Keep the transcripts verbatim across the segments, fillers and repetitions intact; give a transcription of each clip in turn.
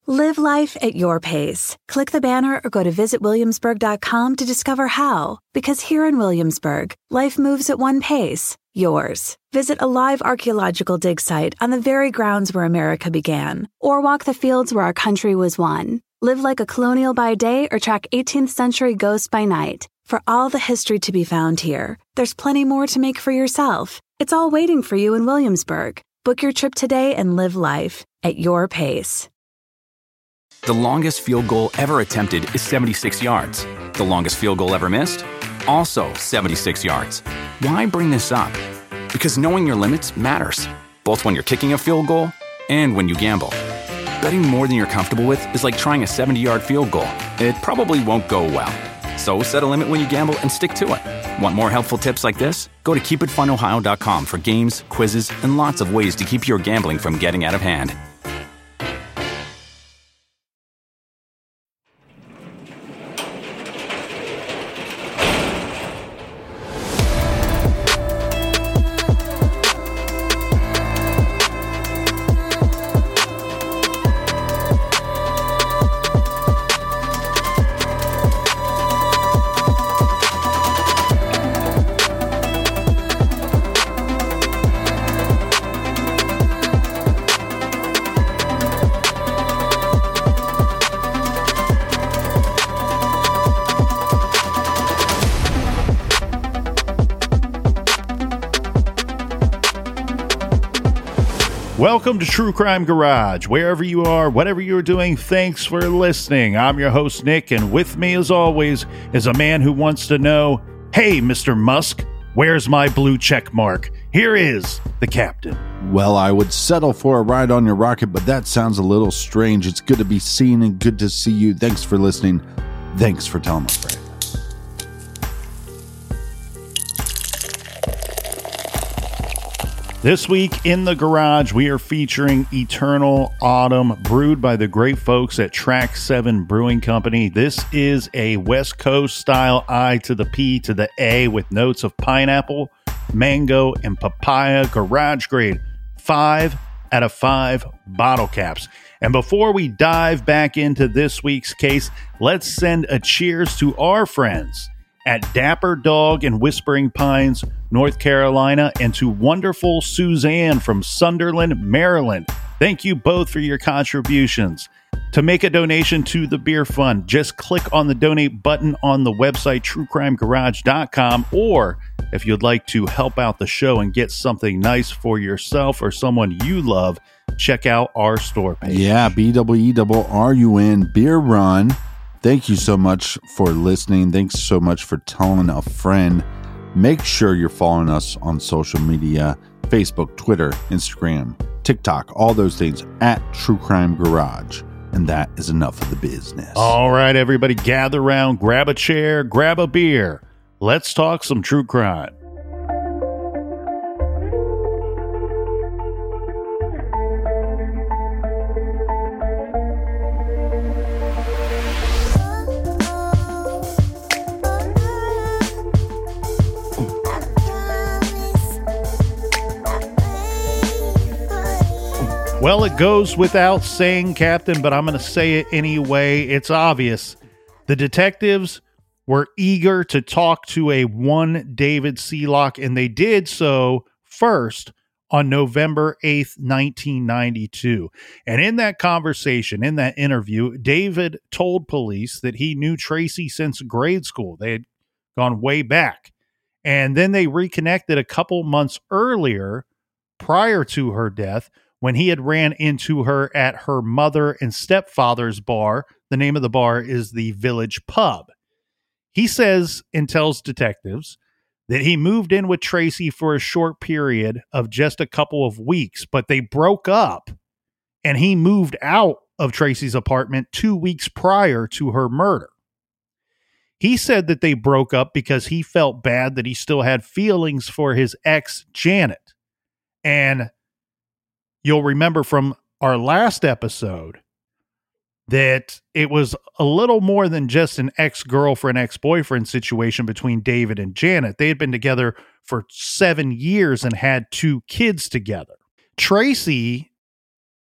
Live life at your pace. Click the banner or go to visit williamsburg dot com to discover how. Because here in Williamsburg, life moves at one pace, yours. Visit a live archaeological dig site on the very grounds where America began, or walk the fields where our country was won. Live like a colonial by day or track eighteenth century ghosts by night. For all the history to be found here, there's plenty more to make for yourself. It's all waiting for you in Williamsburg. Book your trip today and live life at your pace. The longest field goal ever attempted is seventy-six yards. The longest field goal ever missed? Also seventy-six yards. Why bring this up? Because knowing your limits matters, both when you're kicking a field goal and when you gamble. Betting more than you're comfortable with is like trying a seventy-yard field goal. It probably won't go well. So set a limit when you gamble and stick to it. Want more helpful tips like this? Go to keep it fun ohio dot com for games, quizzes, and lots of ways to keep your gambling from getting out of hand. Welcome to True Crime Garage. Wherever you are, whatever you're doing, thanks for listening. I'm your host, Nick, and with me, as always, is a man who wants to know, hey, Mister Musk, where's my blue check mark? Here is the captain. Well, I would settle for a ride on your rocket, but that sounds a little strange. It's good to be seen and good to see you. Thanks for listening. Thanks for telling my friend. This week in the garage, we are featuring Eternal Autumn, brewed by the great folks at Track seven Brewing Company. This is a West Coast style I to the P to the A with notes of pineapple, mango, and papaya. Garage grade, five out of five bottle caps. And before we dive back into this week's case, let's send a cheers to our friends at Dapper Dog in Whispering Pines, North Carolina, and to wonderful Suzanne from Sunderland, Maryland. Thank you both for your contributions. To make a donation to the beer fund, just click on the donate button on the website true crime garage dot com, or if you'd like to help out the show and get something nice for yourself or someone you love, check out our store page. Yeah, B W E R R U N Beer Run. Thank you so much for listening. Thanks so much for telling a friend. Make sure you're following us on social media, Facebook, Twitter, Instagram, TikTok, all those things at True Crime Garage. And that is enough of the business. All right, everybody, gather around, grab a chair, grab a beer. Let's talk some true crime. Well, it goes without saying, Captain, but I'm going to say it anyway. It's obvious. The detectives were eager to talk to a one David Sealock, and they did so first on November eighth, nineteen ninety-two. And in that conversation, in that interview, David told police that he knew Tracy since grade school. They had gone way back. And then they reconnected a couple months earlier, prior to her death, when he had ran into her at her mother and stepfather's bar. The name of the bar is the Village Pub. He says and tells detectives that he moved in with Tracy for a short period of just a couple of weeks, but they broke up and he moved out of Tracy's apartment two weeks prior to her murder. He said that they broke up because he felt bad that he still had feelings for his ex, Janet. And you'll remember from our last episode that it was a little more than just an ex-girlfriend, ex-boyfriend situation between David and Janet. They had been together for seven years and had two kids together. Tracy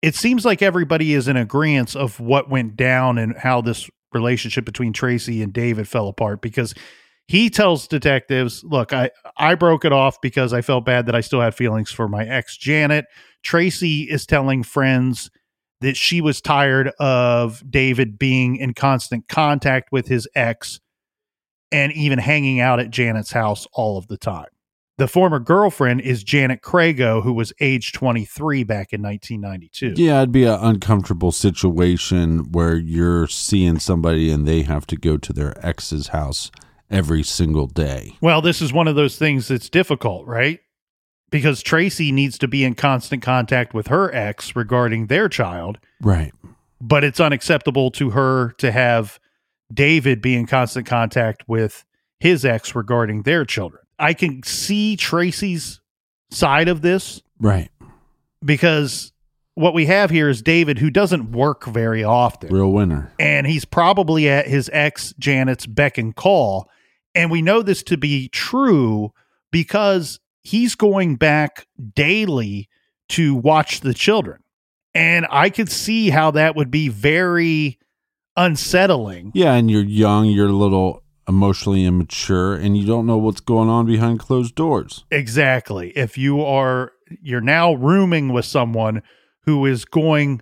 it seems like everybody is in agreement of what went down and how this relationship between Tracy and David fell apart, because he tells detectives, look, I, I broke it off because I felt bad that I still had feelings for my ex, Janet. Tracy is telling friends that she was tired of David being in constant contact with his ex and even hanging out at Janet's house all of the time. The former girlfriend is Janet Crago, who was age twenty-three back in nineteen ninety-two. Yeah, it'd be an uncomfortable situation where you're seeing somebody and they have to go to their ex's house every single day. Well, this is one of those things that's difficult, right? Because Tracy needs to be in constant contact with her ex regarding their child. Right. But it's unacceptable to her to have David be in constant contact with his ex regarding their children. I can see Tracy's side of this. Right. Because what we have here is David, who doesn't work very often. Real winner. And he's probably at his ex Janet's beck and call. And we know this to be true because he's going back daily to watch the children. And I could see how that would be very unsettling. Yeah, and you're young, you're a little emotionally immature, and you don't know what's going on behind closed doors. Exactly. If you are, you're now rooming with someone who is going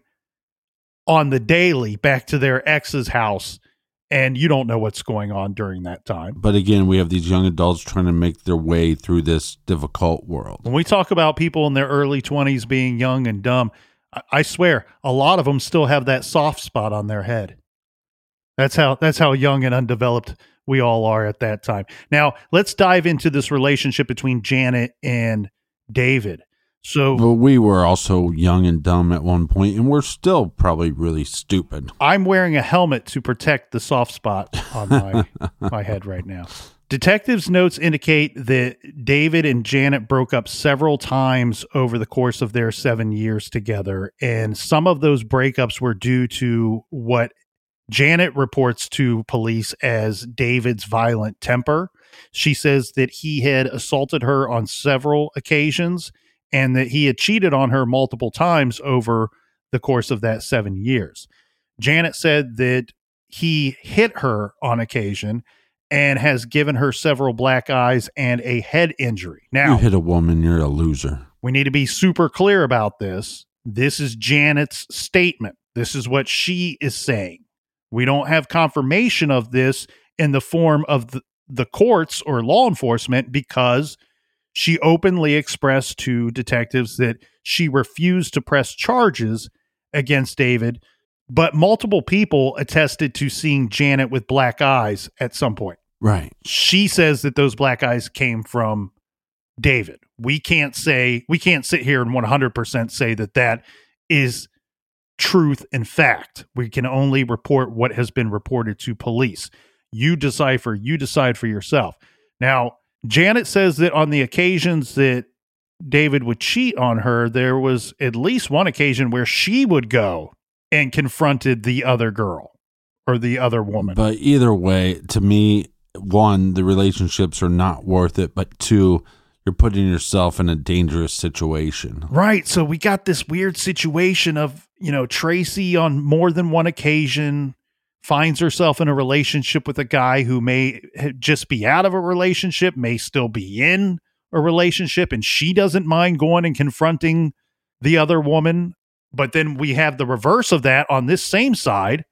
on the daily back to their ex's house, and you don't know what's going on during that time. But again, we have these young adults trying to make their way through this difficult world. When we talk about people in their early twenties being young and dumb, I, I swear a lot of them still have that soft spot on their head. That's how that's how young and undeveloped we all are at that time. Now, let's dive into this relationship between Janet and David. So well, we were also young and dumb at one point, and we're still probably really stupid. I'm wearing a helmet to protect the soft spot on my, my head right now. Detectives' notes indicate that David and Janet broke up several times over the course of their seven years together, and some of those breakups were due to what Janet reports to police as David's violent temper. She says that he had assaulted her on several occasions and that he had cheated on her multiple times over the course of that seven years. Janet said that he hit her on occasion and has given her several black eyes and a head injury. Now, you hit a woman, you're a loser. We need to be super clear about this. This is Janet's statement. This is what she is saying. We don't have confirmation of this in the form of the, the courts or law enforcement because she openly expressed to detectives that she refused to press charges against David, but multiple people attested to seeing Janet with black eyes at some point. Right. She says that those black eyes came from David. We can't say, we can't sit here and one hundred percent say that that is truth and fact. We can only report what has been reported to police. You decipher, you decide for yourself. Now, Janet says that on the occasions that David would cheat on her, there was at least one occasion where she would go and confronted the other girl or the other woman. But either way, to me, one, the relationships are not worth it, but two, you're putting yourself in a dangerous situation. Right. So we got this weird situation of, you know, Tracy on more than one occasion finds herself in a relationship with a guy who may just be out of a relationship, may still be in a relationship, and she doesn't mind going and confronting the other woman. But then we have the reverse of that on this same side,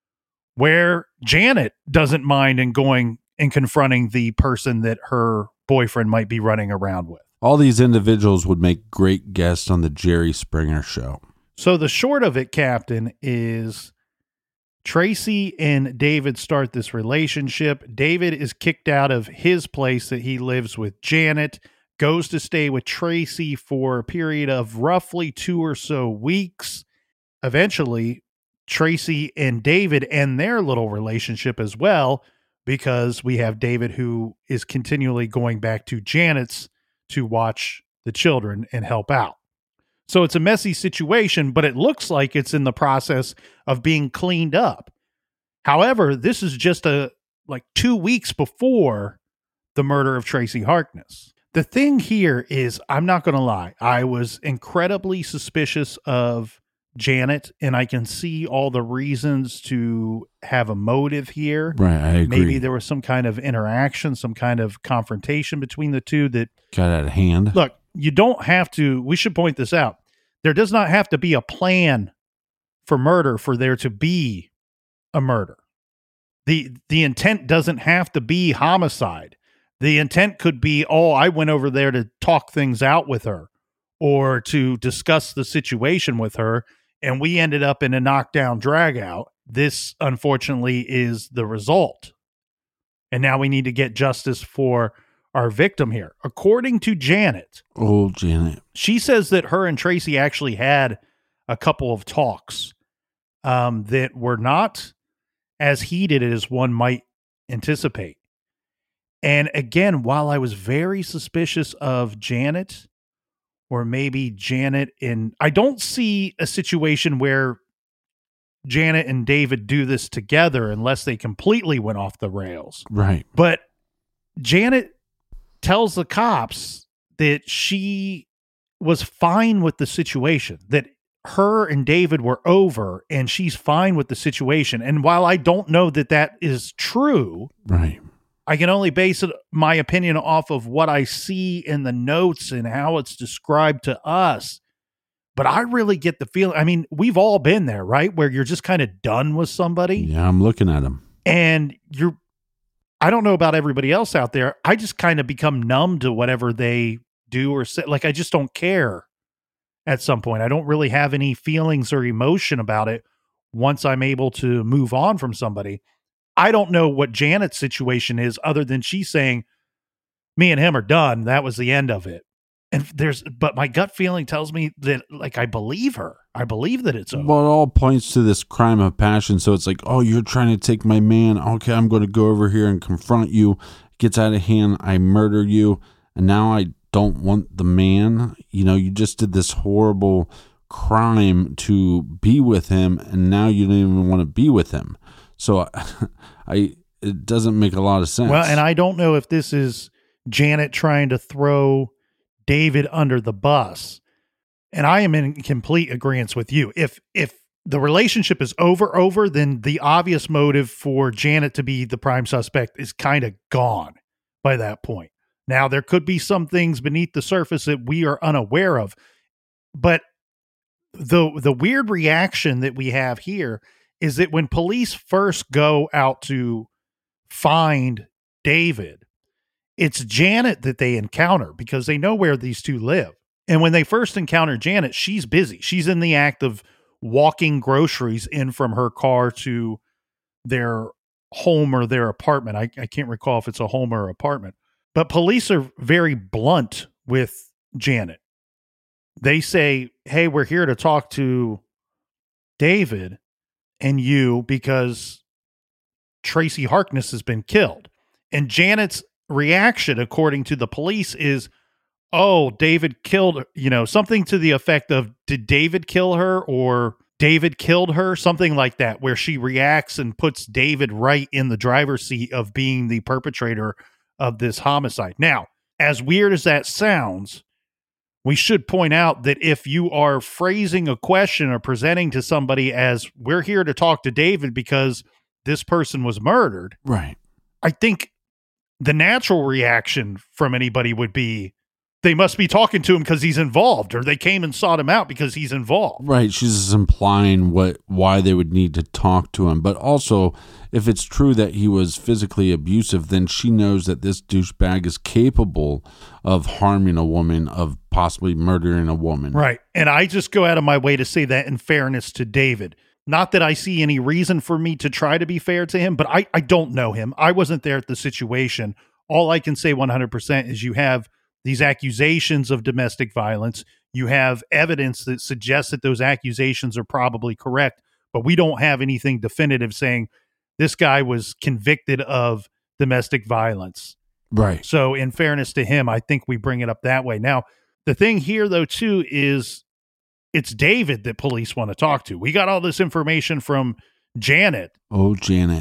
where Janet doesn't mind in going and confronting the person that her boyfriend might be running around with. All these individuals would make great guests on the Jerry Springer Show. So the short of it, Captain, is Tracy and David start this relationship. David is kicked out of his place that he lives with Janet, goes to stay with Tracy for a period of roughly two or so weeks. Eventually, Tracy and David end their little relationship as well, because we have David who is continually going back to Janet's to watch the children and help out. So it's a messy situation, but it looks like it's in the process of being cleaned up. However, this is just a like two weeks before the murder of Tracy Harkness. The thing here is, I'm not going to lie, I was incredibly suspicious of Janet, and I can see all the reasons to have a motive here. Right, I agree. Maybe there was some kind of interaction, some kind of confrontation between the two that got out of hand. Look, you don't have to, we should point this out. There does not have to be a plan for murder for there to be a murder. The the intent doesn't have to be homicide. The intent could be, oh, I went over there to talk things out with her or to discuss the situation with her, and we ended up in a knockdown drag out. This, unfortunately, is the result. And now we need to get justice for our victim here. According to Janet. Oh, Janet. She says that her and Tracy actually had a couple of talks um, that were not as heated as one might anticipate. And again, while I was very suspicious of Janet, or maybe Janet in, I don't see a situation where Janet and David do this together unless they completely went off the rails. Right. But Janet tells the cops that she was fine with the situation, that her and David were over and she's fine with the situation. And while I don't know that that is true, right, I can only base it, my opinion off of what I see in the notes and how it's described to us. But I really get the feeling, I mean, we've all been there, right? Where you're just kind of done with somebody. Yeah, I'm looking at him. And you're, I don't know about everybody else out there. I just kind of become numb to whatever they do or say. Like, I just don't care at some point. I don't really have any feelings or emotion about it once I'm able to move on from somebody. I don't know what Janet's situation is other than she's saying, me and him are done. That was the end of it. And there's, but my gut feeling tells me that, like, I believe her. I believe that it's over. Well, it all points to this crime of passion. So it's like, oh, you're trying to take my man. Okay, I'm going to go over here and confront you. It gets out of hand. I murder you. And now I don't want the man. You know, you just did this horrible crime to be with him. And now you don't even want to be with him. So I, it doesn't make a lot of sense. Well, and I don't know if this is Janet trying to throw David under the bus. And I am in complete agreement with you. If if the relationship is over, over, then the obvious motive for Janet to be the prime suspect is kind of gone by that point. Now, there could be some things beneath the surface that we are unaware of. But the the weird reaction that we have here is that when police first go out to find David, it's Janet that they encounter because they know where these two live. And when they first encounter Janet, she's busy. She's in the act of walking groceries in from her car to their home or their apartment. I, I can't recall if it's a home or apartment. But police are very blunt with Janet. They say, hey, we're here to talk to David and you because Tracy Harkness has been killed. And Janet's reaction, according to the police, is, oh, David killed, you know, something to the effect of, did David kill her or David killed her? Something like that, where she reacts and puts David right in the driver's seat of being the perpetrator of this homicide. Now, as weird as that sounds, we should point out that if you are phrasing a question or presenting to somebody as, we're here to talk to David because this person was murdered, right? I think the natural reaction from anybody would be, they must be talking to him because he's involved, or they came and sought him out because he's involved. Right. She's just implying what why they would need to talk to him. But also, if it's true that he was physically abusive, then she knows that this douchebag is capable of harming a woman, of possibly murdering a woman. Right. And I just go out of my way to say that in fairness to David. Not that I see any reason for me to try to be fair to him, but I, I don't know him. I wasn't there at the situation. All I can say one hundred percent is you have these accusations of domestic violence. You have evidence that suggests that those accusations are probably correct, but we don't have anything definitive saying this guy was convicted of domestic violence. Right. So in fairness to him, I think we bring it up that way. Now, the thing here, though, too, is it's David that police want to talk to. We got all this information from Janet. Oh, Janet.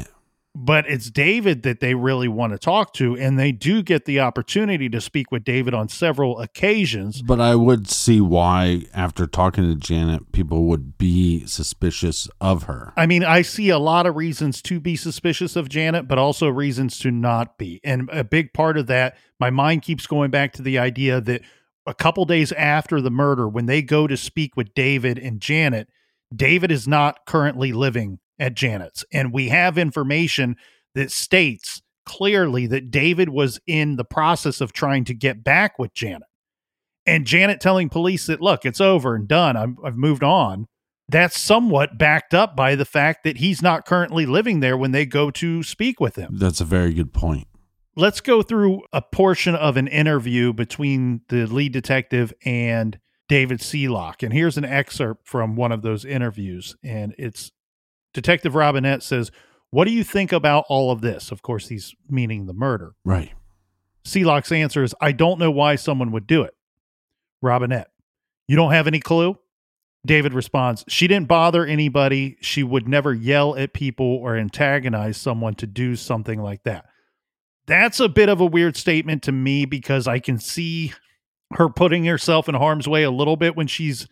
But it's David that they really want to talk to, and they do get the opportunity to speak with David on several occasions. But I would see why, after talking to Janet, people would be suspicious of her. I mean, I see a lot of reasons to be suspicious of Janet, but also reasons to not be. And a big part of that, my mind keeps going back to the idea that a couple days after the murder, when they go to speak with David and Janet, David is not currently living at Janet's. And we have information that states clearly that David was in the process of trying to get back with Janet. And Janet telling police that, look, it's over and done. I'm, I've moved on. That's somewhat backed up by the fact that he's not currently living there when they go to speak with him. That's a very good point. Let's go through a portion of an interview between the lead detective and David Sealock. And here's an excerpt from one of those interviews. And it's Detective Robinette says, "What do you think about all of this?" Of course, he's meaning the murder. Right. Sealock's answer is, "I don't know why someone would do it." Robinette, "You don't have any clue?" David responds, "She didn't bother anybody. She would never yell at people or antagonize someone to do something like that." That's a bit of a weird statement to me, because I can see her putting herself in harm's way a little bit when she's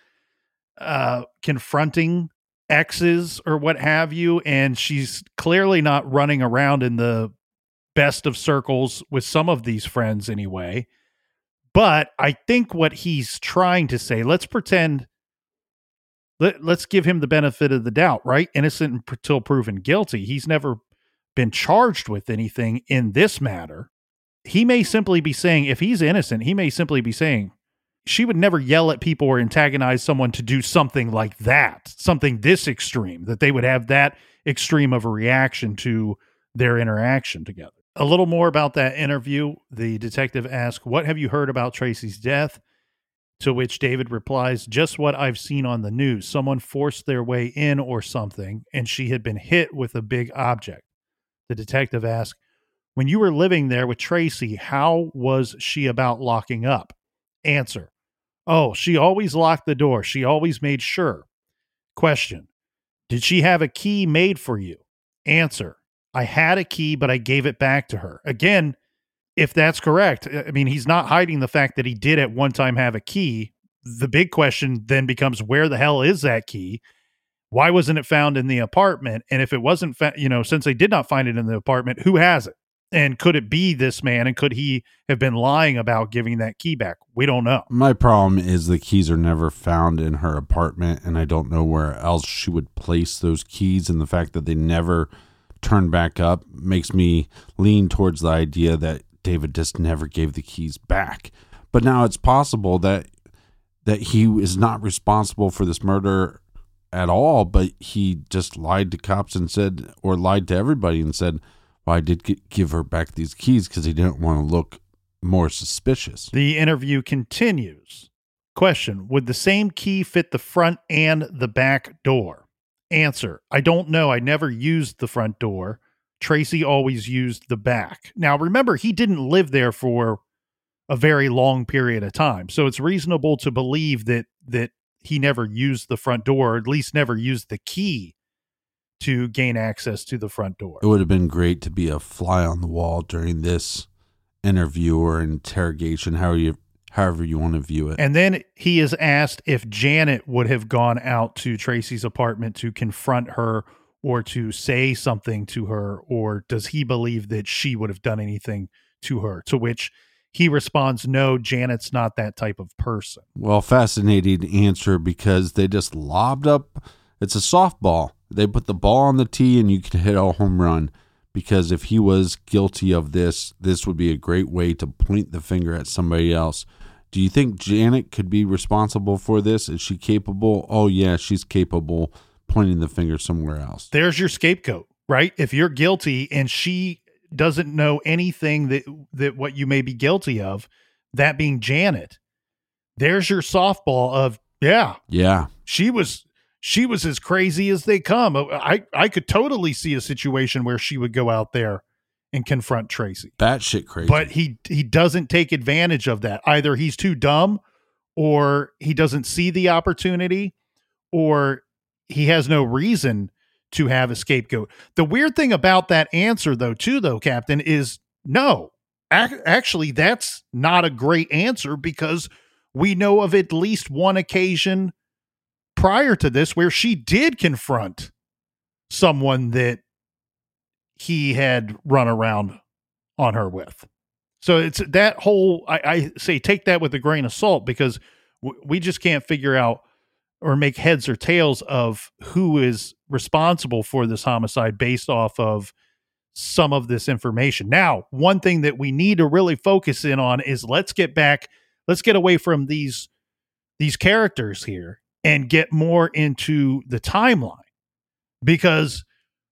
uh, confronting exes or what have you, and she's clearly not running around in the best of circles with some of these friends anyway. But I think what he's trying to say, let's pretend, let, let's give him the benefit of the doubt, right? Innocent until proven guilty. He's never been charged with anything in this matter. He may simply be saying, if he's innocent, he may simply be saying, she would never yell at people or antagonize someone to do something like that, something this extreme, that they would have that extreme of a reaction to their interaction together. A little more about that interview. The detective asks, "What have you heard about Tracy's death?" To which David replies, "Just what I've seen on the news. Someone forced their way in or something, and she had been hit with a big object." The detective asks, "When you were living there with Tracy, how was she about locking up?" Answer, "Oh, she always locked the door. She always made sure." Question, "Did she have a key made for you?" Answer, "I had a key, but I gave it back to her." Again, if that's correct, I mean, he's not hiding the fact that he did at one time have a key. The big question then becomes, where the hell is that key? Why wasn't it found in the apartment? And if it wasn't, fa- you know, since they did not find it in the apartment, who has it? And could it be this man? And could he have been lying about giving that key back? We don't know. My problem is the keys are never found in her apartment, and I don't know where else she would place those keys. And the fact that they never turn back up makes me lean towards the idea that David just never gave the keys back. But now it's possible that that he is not responsible for this murder at all, but he just lied to cops and said, or lied to everybody and said, well, I did get, give her back these keys because he didn't want to look more suspicious. The interview continues. Question, would the same key fit the front and the back door? Answer, I don't know. I never used the front door. Tracy always used the back. Now, remember, he didn't live there for a very long period of time. So it's reasonable to believe that that he never used the front door, or at least never used the key to gain access to the front door. It would have been great to be a fly on the wall during this interview or interrogation, however you, however you want to view it. And then he is asked if Janet would have gone out to Tracy's apartment to confront her or to say something to her, or does he believe that she would have done anything to her? To which he responds, no, Janet's not that type of person. Well, fascinating answer, because they just lobbed up. It's a softball. They put the ball on the tee and you can hit a home run, because if he was guilty of this, this would be a great way to point the finger at somebody else. Do you think Janet could be responsible for this? Is she capable? Oh, yeah, she's capable, pointing the finger somewhere else. There's your scapegoat, right? If you're guilty and she doesn't know anything that, that what you may be guilty of, that being Janet, there's your softball of, yeah, yeah, she was, she was as crazy as they come. I, I could totally see a situation where she would go out there and confront Tracy. Batshit crazy. But he, he doesn't take advantage of that. Either he's too dumb, or he doesn't see the opportunity, or he has no reason to have a scapegoat. The weird thing about that answer, though, too, though, Captain, is no. Ac- actually, that's not a great answer because we know of at least one occasion prior to this where she did confront someone that he had run around on her with. So it's that whole, I, I say, take that with a grain of salt because w- we just can't figure out or make heads or tails of who is responsible for this homicide based off of some of this information. Now, one thing that we need to really focus in on is let's get back, let's get away from these, these characters here and get more into the timeline, because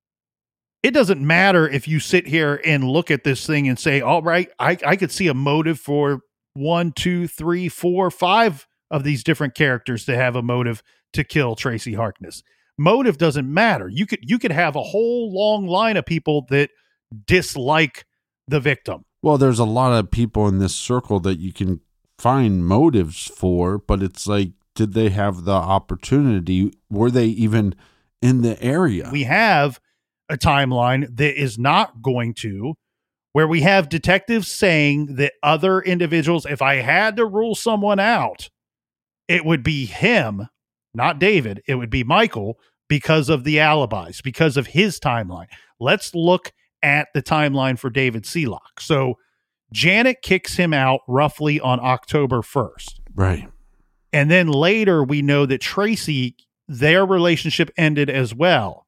it doesn't matter if you sit here and look at this thing and say, all right, I, I could see a motive for one, two, three, four, five of these different characters to have a motive to kill Tracy Harkness. Motive doesn't matter. You could, you could have a whole long line of people that dislike the victim. Well, there's a lot of people in this circle that you can find motives for, but it's like, did they have the opportunity? Were they even in the area? We have a timeline that is not going to, where we have detectives saying that other individuals, if I had to rule someone out, it would be him, not David. It would be Michael because of the alibis, because of his timeline. Let's look at the timeline for David Sealock. So Janet kicks him out roughly on October first. Right. And then later we know that Tracy, their relationship ended as well.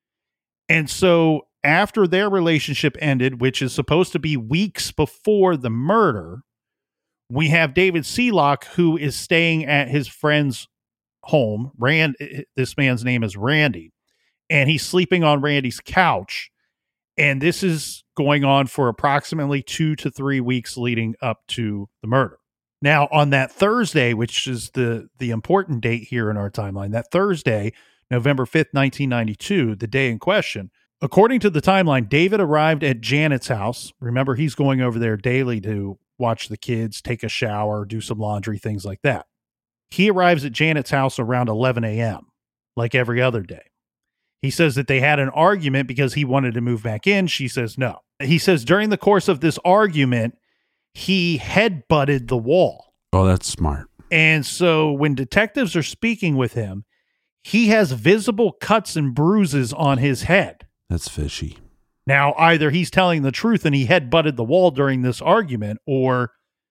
And so after their relationship ended, which is supposed to be weeks before the murder, we have David Sealock, who is staying at his friend's home. Rand, this man's name is Randy, and he's sleeping on Randy's couch. And this is going on for approximately two to three weeks leading up to the murder. Now, on that Thursday, which is the, the important date here in our timeline, that Thursday, November fifth, nineteen ninety-two, the day in question, according to the timeline, David arrived at Janet's house. Remember, he's going over there daily to watch the kids, take a shower, do some laundry, things like that. He arrives at Janet's house around eleven a.m., like every other day. He says that they had an argument because he wanted to move back in. She says no. He says during the course of this argument, he headbutted the wall. Oh, that's smart. And so when detectives are speaking with him, he has visible cuts and bruises on his head. That's fishy. Now, either he's telling the truth and he headbutted the wall during this argument, or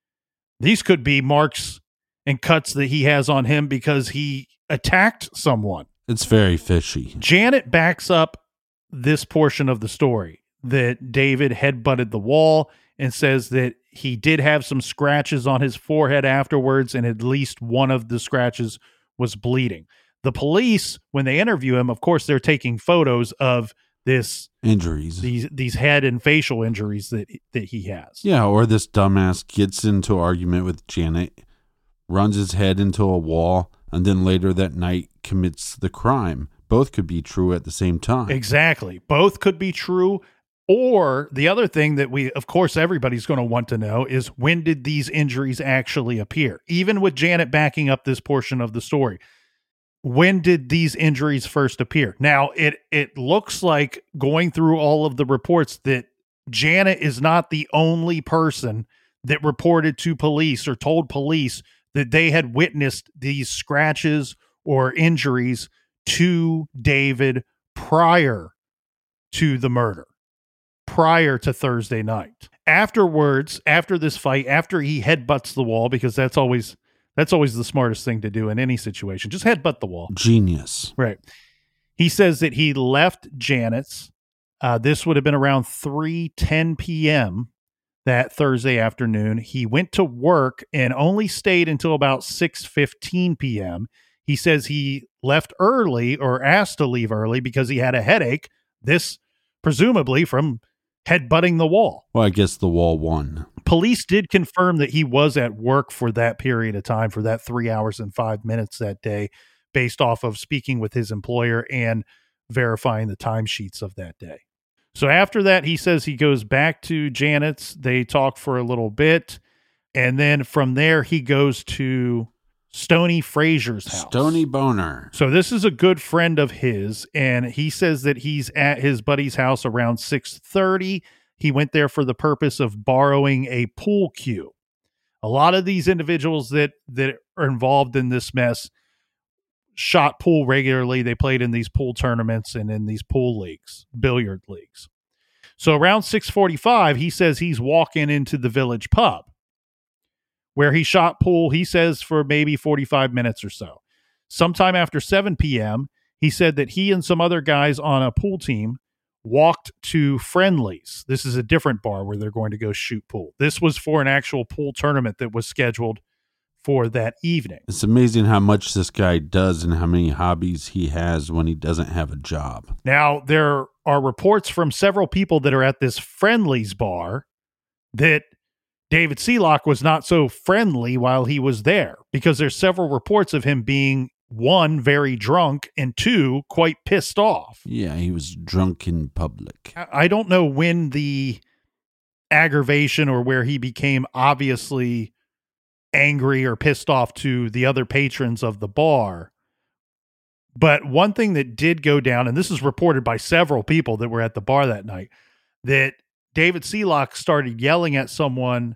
these could be marks and cuts that he has on him because he attacked someone. It's very fishy. Janet backs up this portion of the story that David headbutted the wall and says that he did have some scratches on his forehead afterwards, and at least one of the scratches was bleeding. The police, when they interview him, of course, they're taking photos of this injuries, these these head and facial injuries that that he has. Yeah, or this dumbass gets into argument with Janet, runs his head into a wall, and then later that night commits the crime. Both could be true at the same time. Exactly. Both could be true. Or the other thing that we, of course, everybody's going to want to know is when did these injuries actually appear? Even with Janet backing up this portion of the story, when did these injuries first appear? Now, it it looks like, going through all of the reports, that Janet is not the only person that reported to police or told police that they had witnessed these scratches or injuries to David prior to the murder, prior to Thursday night. Afterwards, after this fight, after he headbutts the wall, because that's always that's always the smartest thing to do in any situation, just headbutt the wall. Genius. Right. He says that he left Janet's. Uh, this would have been around three ten p.m. that Thursday afternoon. He went to work and only stayed until about six fifteen p.m. He says he left early, or asked to leave early, because he had a headache. This presumably from headbutting the wall. Well, I guess the wall won. Police did confirm that he was at work for that period of time, for that three hours and five minutes that day, based off of speaking with his employer and verifying the timesheets of that day. So after that, he says he goes back to Janet's. They talk for a little bit. And then from there, he goes to Stony Frazier's house. Stony Boner. So this is a good friend of his, and he says that he's at his buddy's house around six thirty. He went there for the purpose of borrowing a pool cue. A lot of these individuals that, that are involved in this mess shot pool regularly. They played in these pool tournaments and in these pool leagues, billiard leagues. So around six forty-five, he says he's walking into the Village Pub where he shot pool, he says, for maybe forty-five minutes or so. Sometime after seven p.m., he said that he and some other guys on a pool team walked to Friendly's. This is a different bar where they're going to go shoot pool. This was for an actual pool tournament that was scheduled for that evening. It's amazing how much this guy does and how many hobbies he has when he doesn't have a job. Now, there are reports from several people that are at this Friendly's bar that David Sealock was not so friendly while he was there, because there's several reports of him being, one, very drunk, and two, quite pissed off. Yeah, he was drunk in public. I don't know when the aggravation or where he became obviously angry or pissed off to the other patrons of the bar. But one thing that did go down, and this is reported by several people that were at the bar that night, that David Sealock started yelling at someone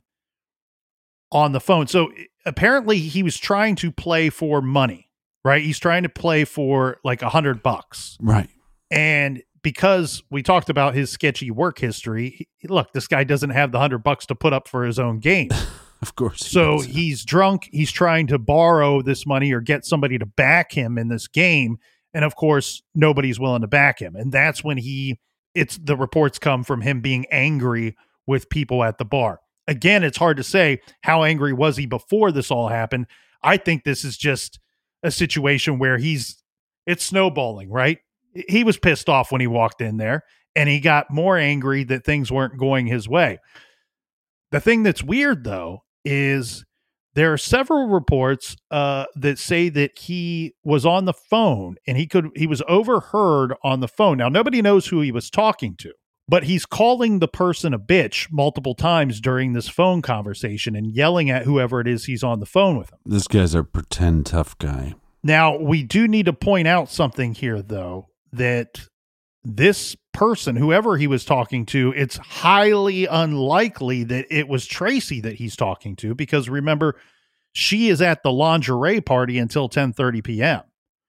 on the phone. So apparently he was trying to play for money, right? He's trying to play for like a hundred bucks. Right. And because we talked about his sketchy work history, he, look, this guy doesn't have the hundred bucks to put up for his own game. Of course. He so does. He's drunk. He's trying to borrow this money or get somebody to back him in this game. And of course, nobody's willing to back him. And that's when he, it's the reports come from him being angry with people at the bar. Again, it's hard to say how angry was he before this all happened. I think this is just a situation where he's, it's snowballing, right? He was pissed off when he walked in there, and he got more angry that things weren't going his way. The thing that's weird, though, is there are several reports uh, that say that he was on the phone and he could he was overheard on the phone. Now, nobody knows who he was talking to, but he's calling the person a bitch multiple times during this phone conversation and yelling at whoever it is he's on the phone with him. This guy's a pretend tough guy. Now, we do need to point out something here, though, that this person, whoever he was talking to, it's highly unlikely that it was Tracy that he's talking to, because remember, she is at the lingerie party until ten thirty p.m.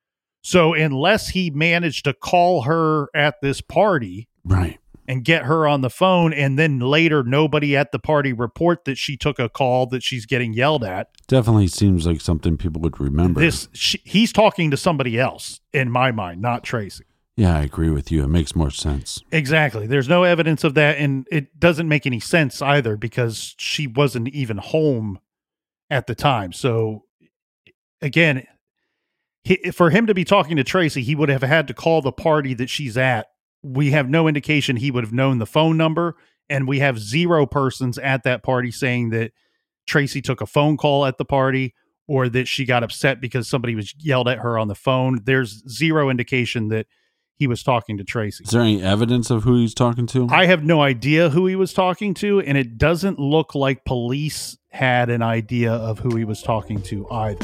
So unless he managed to call her at this party, right, and get her on the phone, and then later nobody at the party report that she took a call that she's getting yelled at. Definitely seems like something people would remember. This she, he's talking to somebody else, in my mind, not Tracy. Yeah, I agree with you. It makes more sense. Exactly. There's no evidence of that, and it doesn't make any sense either, because she wasn't even home at the time. So, again, he, for him to be talking to Tracy, he would have had to call the party that she's at. We have no indication he would have known the phone number, and we have zero persons at that party saying that Tracy took a phone call at the party or that she got upset because somebody was yelled at her on the phone. There's zero indication that he was talking to Tracy. Is there any evidence of who he's talking to? I have no idea who he was talking to, and it doesn't look like police had an idea of who he was talking to either.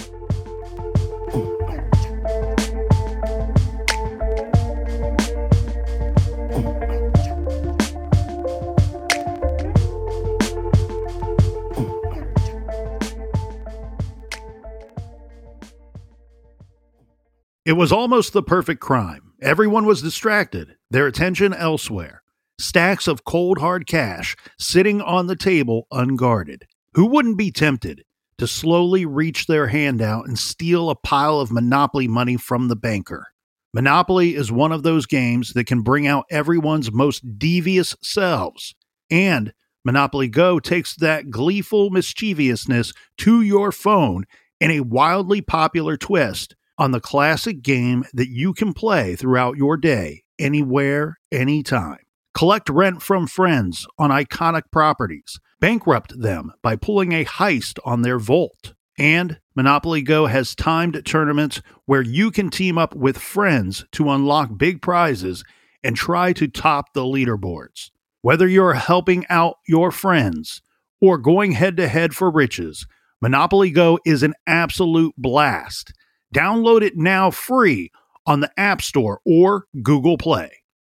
It was almost the perfect crime. Everyone was distracted, their attention elsewhere. Stacks of cold hard cash sitting on the table unguarded. Who wouldn't be tempted to slowly reach their hand out and steal a pile of Monopoly money from the banker? Monopoly is one of those games that can bring out everyone's most devious selves. And Monopoly Go takes that gleeful mischievousness to your phone in a wildly popular twist on the classic game that you can play throughout your day, anywhere, anytime. Collect rent from friends on iconic properties. Bankrupt them by pulling a heist on their vault. And Monopoly Go has timed tournaments where you can team up with friends to unlock big prizes and try to top the leaderboards. Whether you're helping out your friends or going head-to-head for riches, Monopoly Go is an absolute blast. Download it now free on the App Store or Google Play.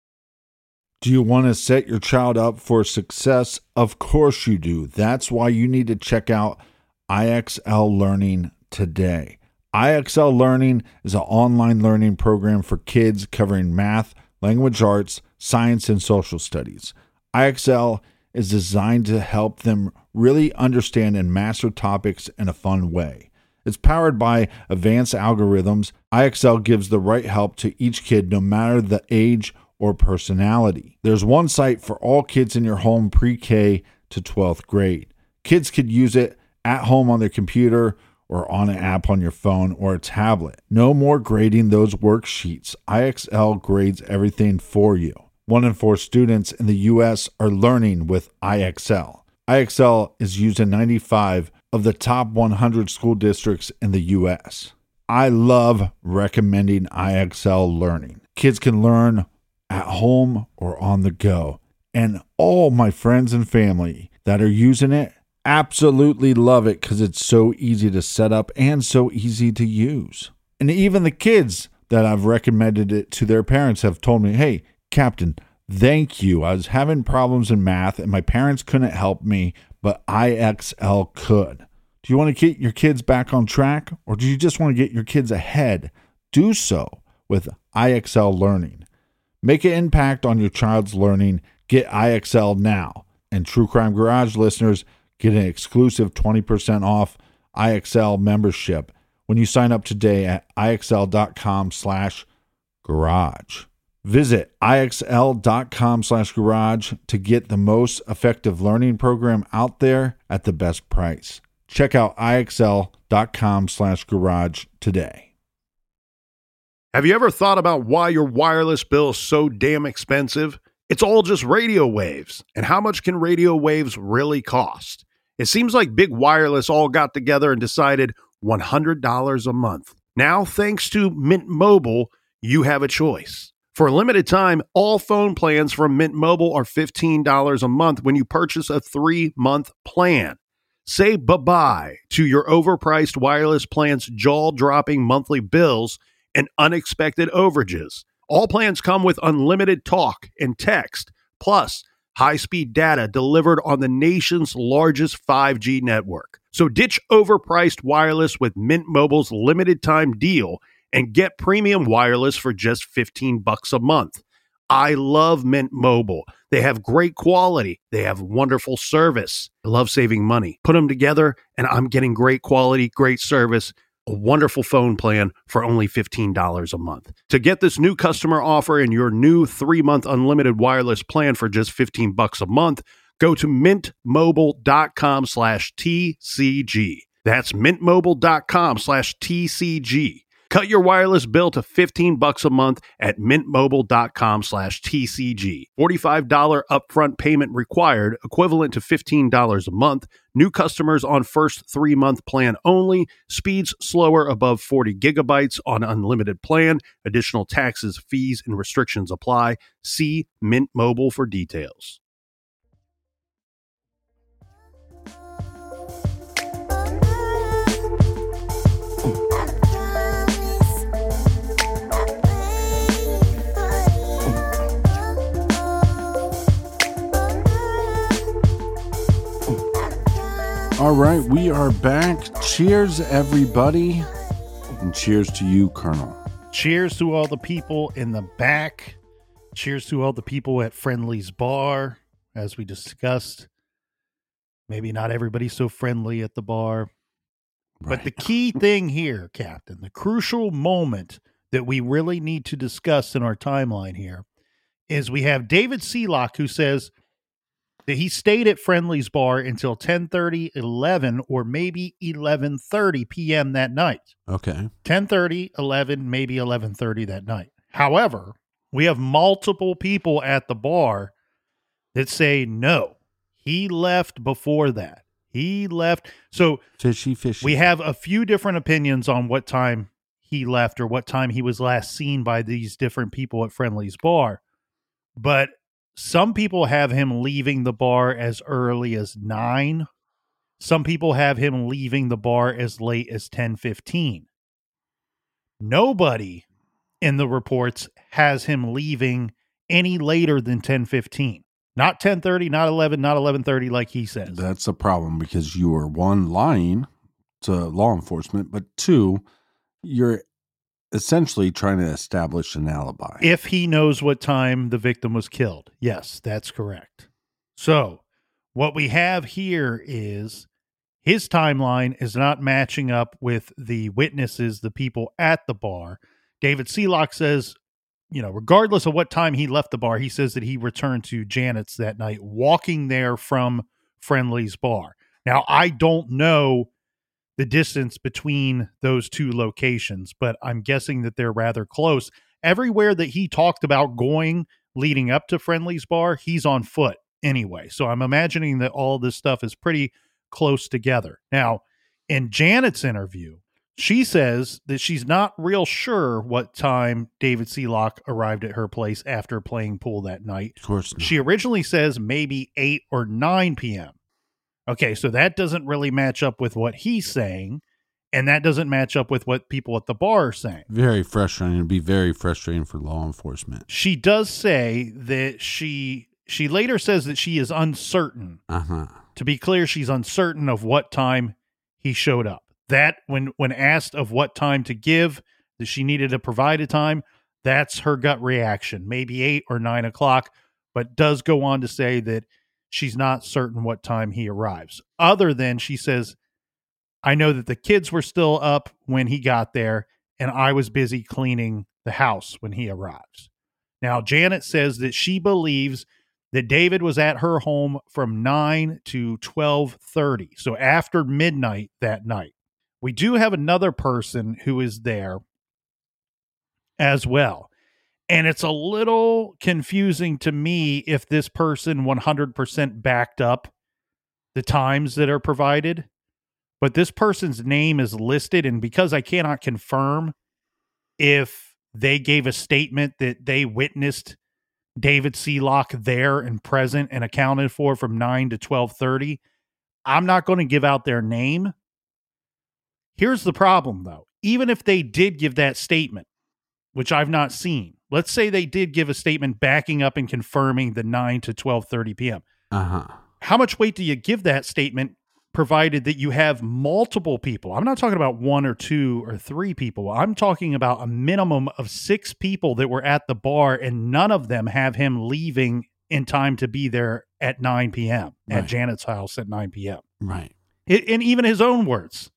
Do you want to set your child up for success? Of course you do. That's why you need to check out I X L Learning today. I X L Learning is an online learning program for kids covering math, language arts, science, and social studies. I X L is designed to help them really understand and master topics in a fun way. It's powered by advanced algorithms. I X L gives the right help to each kid, no matter the age or personality. There's one site for all kids in your home pre-K to twelfth grade. Kids could use it at home on their computer or on an app on your phone or a tablet. No more grading those worksheets. I X L grades everything for you. One in four students in the U S are learning with I X L. I X L is used in ninety-five of the top one hundred school districts in the U S. I love recommending I X L Learning. Kids can learn at home or on the go. And all my friends and family that are using it absolutely love it because it's so easy to set up and so easy to use. And even the kids that I've recommended it to their parents have told me, hey, Captain, thank you. I was having problems in math and my parents couldn't help me, but I X L could. Do you want to get your kids back on track, or do you just want to get your kids ahead? Do so with I X L Learning. Make an impact on your child's learning. Get I X L now. And True Crime Garage listeners get an exclusive twenty percent off I X L membership when you sign up today at IXL.com slash garage. Visit IXL.com slash garage to get the most effective learning program out there at the best price. Check out IXL.com slash garage today. Have you ever thought about why your wireless bill is so damn expensive? It's all just radio waves. And how much can radio waves really cost? It seems like Big Wireless all got together and decided one hundred dollars a month. Now, thanks to Mint Mobile, you have a choice. For a limited time, all phone plans from Mint Mobile are fifteen dollars a month when you purchase a three-month plan. Say bye-bye to your overpriced wireless plan's jaw-dropping monthly bills and unexpected overages. All plans come with unlimited talk and text, plus high-speed data delivered on the nation's largest five G network. So ditch overpriced wireless with Mint Mobile's limited-time deal and get premium wireless for just fifteen bucks a month. I love Mint Mobile. They have great quality. They have wonderful service. I love saving money. Put them together, and I'm getting great quality, great service, a wonderful phone plan for only fifteen dollars a month. To get this new customer offer and your new three-month unlimited wireless plan for just fifteen bucks a month, go to mintmobile.com slash TCG. That's mintmobile.com slash TCG. Cut your wireless bill to fifteen bucks a month at mintmobile.com slash TCG. forty-five dollars upfront payment required, equivalent to fifteen dollars a month. New customers on first three-month plan only. Speeds slower above forty gigabytes on unlimited plan. Additional taxes, fees, and restrictions apply. See Mint Mobile for details. All right, we are back. Cheers, everybody. And cheers to you, Colonel. Cheers to all the people in the back. Cheers to all the people at Friendly's Bar. As we discussed, maybe not everybody's so friendly at the bar. Right. But the key thing here, Captain, the crucial moment that we really need to discuss in our timeline here is we have David Sealock, who says that he stayed at Friendly's Bar until ten thirty, eleven, or maybe eleven thirty p.m. that night. Okay. ten thirty, eleven, maybe eleven thirty that night. However, we have multiple people at the bar that say, no, he left before that. He left. So fishy, fishy. We have a few different opinions on what time he left or what time he was last seen by these different people at Friendly's Bar. But some people have him leaving the bar as early as nine. Some people have him leaving the bar as late as ten fifteen. Nobody in the reports has him leaving any later than ten fifteen. Not ten thirty, not eleven, not eleven thirty like he says. That's a problem because you are, one, lying to law enforcement, but two, you're essentially trying to establish an alibi. If he knows what time the victim was killed. Yes, that's correct. So what we have here is his timeline is not matching up with the witnesses, the people at the bar. David Sealock says, you know, regardless of what time he left the bar, he says that he returned to Janet's that night, walking there from Friendly's bar. Now, I don't know the distance between those two locations, but I'm guessing that they're rather close. Everywhere that he talked about going leading up to Friendly's bar, he's on foot anyway. So I'm imagining that all this stuff is pretty close together. Now, in Janet's interview, she says that she's not real sure what time David Sealock arrived at her place after playing pool that night. Of course not. She originally says maybe eight or nine p.m. Okay, so that doesn't really match up with what he's saying, and that doesn't match up with what people at the bar are saying. Very frustrating. It'd be very frustrating for law enforcement. She does say that she she later says that she is uncertain. Uh-huh. To be clear, she's uncertain of what time he showed up. That when when asked of what time to give, that she needed to provide a time, that's her gut reaction. Maybe eight or nine o'clock, but does go on to say that she's not certain what time he arrives. Other than she says, I know that the kids were still up when he got there, and I was busy cleaning the house when he arrives. Now, Janet says that she believes that David was at her home from nine to twelve thirty, so after midnight that night. We do have another person who is there as well. And it's a little confusing to me if this person one hundred percent backed up the times that are provided. But this person's name is listed, and because I cannot confirm if they gave a statement that they witnessed David Sealock there and present and accounted for from nine to twelve thirty, I'm not going to give out their name. Here's the problem, though. Even if they did give that statement, which I've not seen, let's say they did give a statement backing up and confirming the nine to twelve thirty p.m. Uh-huh. How much weight do you give that statement provided that you have multiple people? I'm not talking about one or two or three people. I'm talking about a minimum of six people that were at the bar, and none of them have him leaving in time to be there at nine p.m. Right. at Janet's house at nine p.m. Right. It, in even his own words,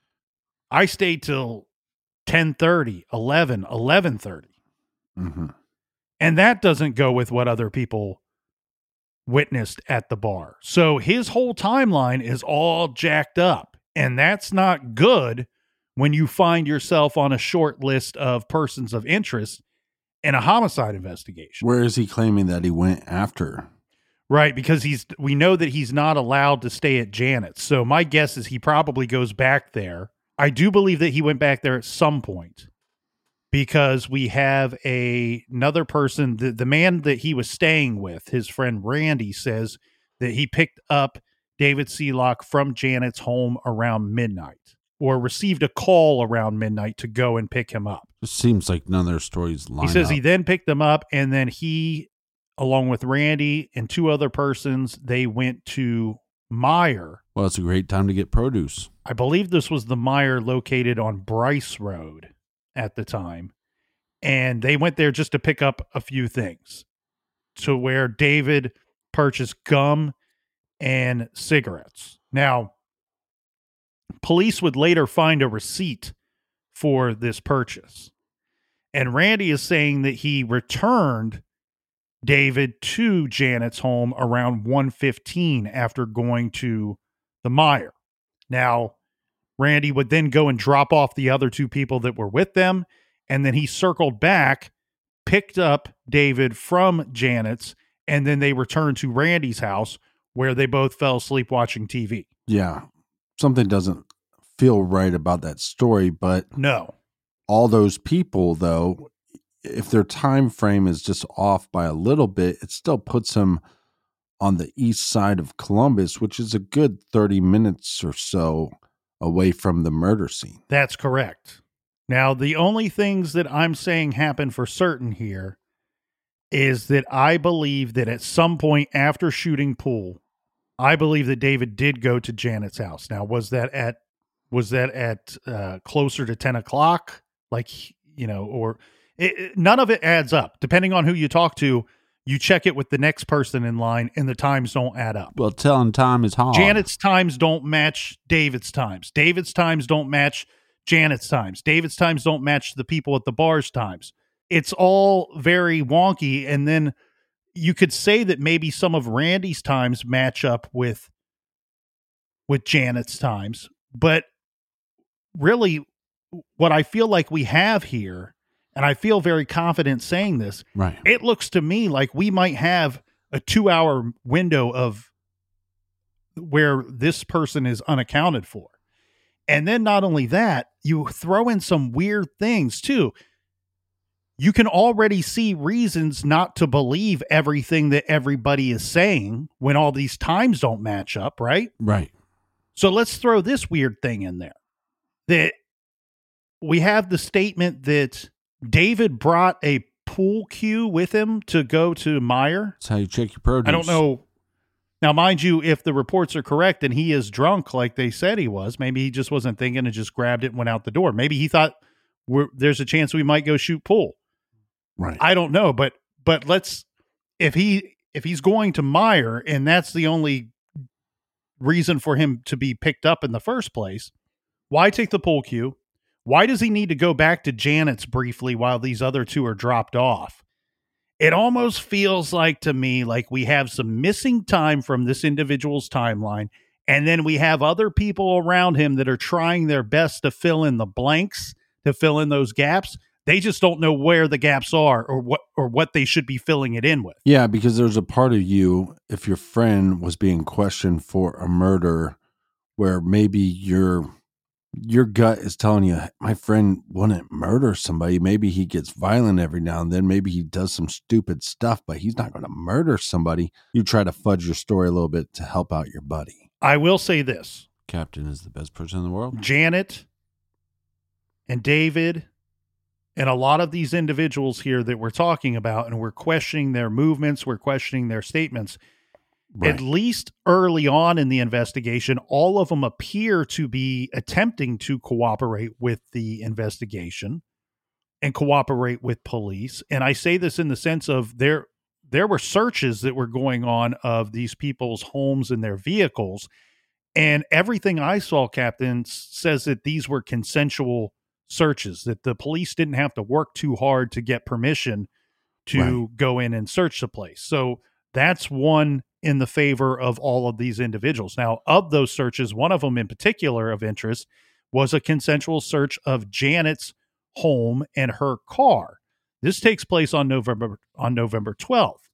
I stayed till ten thirty, eleven, eleven thirty. Mm-hmm. And that doesn't go with what other people witnessed at the bar. So his whole timeline is all jacked up. And that's not good when you find yourself on a short list of persons of interest in a homicide investigation. Where is he claiming that he went after? Right, because he's we know that he's not allowed to stay at Janet's. So my guess is he probably goes back there. I do believe that he went back there at some point, because we have a, another person, the, the man that he was staying with, his friend Randy, says that he picked up David Sealock from Janet's home around midnight, or received a call around midnight to go and pick him up. It seems like none of their stories line He says up. he then picked them up, and then he, along with Randy and two other persons, they went to Meyer. Well, it's a great time to get produce. I believe this was the Meyer located on Bryce Road at the time. And they went there just to pick up a few things, to where David purchased gum and cigarettes. Now, police would later find a receipt for this purchase. And Randy is saying that he returned David to Janet's home around one fifteen after going to the Meyer. Now, Randy would then go and drop off the other two people that were with them, and then he circled back, picked up David from Janet's, and then they returned to Randy's house, where they both fell asleep watching T V. Yeah. Something doesn't feel right about that story, but No. all those people, though, if their time frame is just off by a little bit, it still puts them on the east side of Columbus, which is a good thirty minutes or so away from the murder scene. That's correct. Now, the only things that I'm saying happen for certain here is that I believe that at some point after shooting pool, I believe that David did go to Janet's house. Now, was that at was that at uh, closer to ten o'clock? Like, you know, or it, it, none of it adds up. Depending on who you talk to, you check it with the next person in line, and the times don't add up. Well, telling time is hard. Janet's times don't match David's times. David's times don't match Janet's times. David's times don't match the people at the bar's times. It's all very wonky. And then you could say that maybe some of Randy's times match up with, with Janet's times. But really, what I feel like we have here, and I feel very confident saying this, right? It looks to me like we might have a two-hour window of where this person is unaccounted for. And then not only that, you throw in some weird things too. You can already see reasons not to believe everything that everybody is saying when all these times don't match up, right? Right. So let's throw this weird thing in there. That we have the statement that David brought a pool cue with him to go to Meijer. That's how you check your produce. I don't know. Now, mind you, if the reports are correct and he is drunk like they said he was, maybe he just wasn't thinking and just grabbed it and went out the door. Maybe he thought we're, there's a chance we might go shoot pool. Right. I don't know, but but let's if he if he's going to Meijer and that's the only reason for him to be picked up in the first place, why take the pool cue? Why does he need to go back to Janet's briefly while these other two are dropped off? It almost feels like to me like we have some missing time from this individual's timeline, and then we have other people around him that are trying their best to fill in the blanks, to fill in those gaps. They just don't know where the gaps are or what or what they should be filling it in with. Yeah, because there's a part of you, if your friend was being questioned for a murder, where maybe your your gut is telling you, my friend wouldn't murder somebody. Maybe he gets violent every now and then. Maybe he does some stupid stuff, but he's not going to murder somebody. You try to fudge your story a little bit to help out your buddy. I will say this. Captain is the best person in the world. Janet and David and a lot of these individuals here that we're talking about, and we're questioning their movements, we're questioning their statements. Right. At least early on in the investigation, all of them appear to be attempting to cooperate with the investigation and cooperate with police. And I say this in the sense of there, there were searches that were going on of these people's homes and their vehicles. And everything I saw, Captain, says that these were consensual searches, that the police didn't have to work too hard to get permission to right. go in and search the place. So that's one in the favor of all of these individuals. Now, of those searches, one of them in particular of interest was a consensual search of Janet's home and her car. This takes place on November on November twelfth.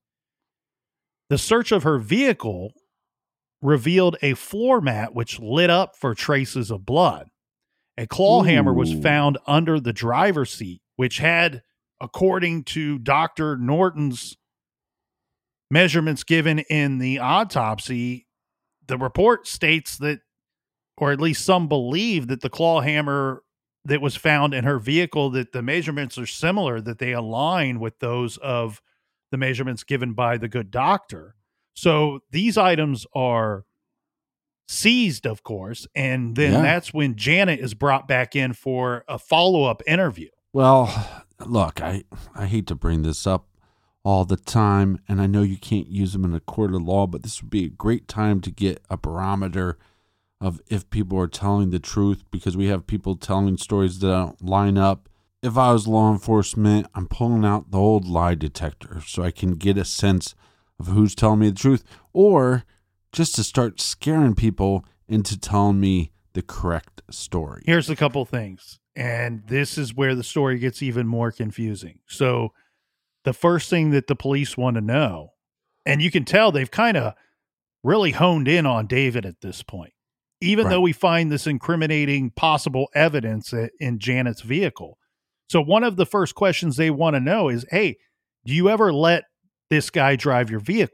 The search of her vehicle revealed a floor mat which lit up for traces of blood. A claw Ooh. hammer was found under the driver's seat, which had, according to Doctor Norton's measurements given in the autopsy, the report states that, or at least some believe that the claw hammer that was found in her vehicle, that the measurements are similar, that they align with those of the measurements given by the good doctor. So these items are seized, of course, and then yeah. that's when Janet is brought back in for a follow-up interview. Well, look, I, I hate to bring this up all the time, and I know you can't use them in a court of law, but this would be a great time to get a barometer of if people are telling the truth, because we have people telling stories that don't line up. If I was law enforcement, I'm pulling out the old lie detector so I can get a sense of who's telling me the truth, or just to start scaring people into telling me the correct story. Here's a couple things, and this is where the story gets even more confusing. So the first thing that the police want to know, and you can tell they've kind of really honed in on David at this point, even right. though we find this incriminating possible evidence in Janet's vehicle. So one of the first questions they want to know is, hey, do you ever let this guy drive your vehicle?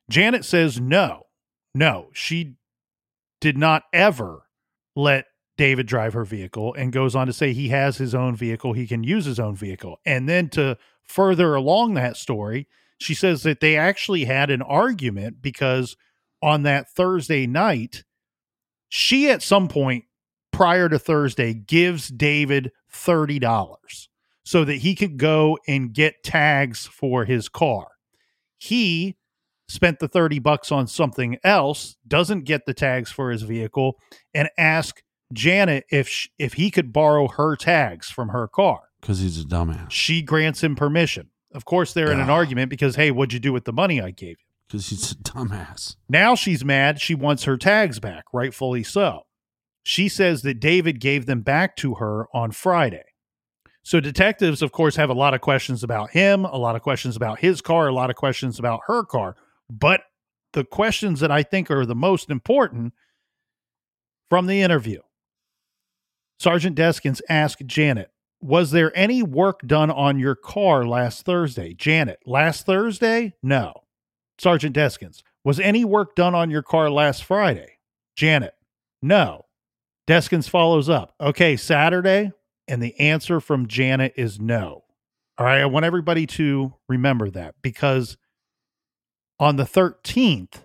Janet says no, no, she did not ever let David drive her vehicle, and goes on to say he has his own vehicle. He can use his own vehicle. And then to further along that story, she says that they actually had an argument because on that Thursday night, she at some point prior to Thursday gives David thirty dollars so that he could go and get tags for his car. He spent the thirty bucks on something else, doesn't get the tags for his vehicle, and asked Janet if sh- if he could borrow her tags from her car. Because he's a dumbass. She grants him permission. Of course, they're in an Ugh. argument because, hey, what'd you do with the money I gave you? Because he's a dumbass. Now she's mad. She wants her tags back, rightfully so. She says that David gave them back to her on Friday. So detectives, of course, have a lot of questions about him, a lot of questions about his car, a lot of questions about her car. But the questions that I think are the most important from the interview, Sergeant Deskins asked Janet, was there any work done on your car last Thursday? Janet, last Thursday? No. Sergeant Deskins, was any work done on your car last Friday? Janet, no. Deskins follows up. Okay, Saturday? And the answer from Janet is no. All right, I want everybody to remember that, because on the thirteenth,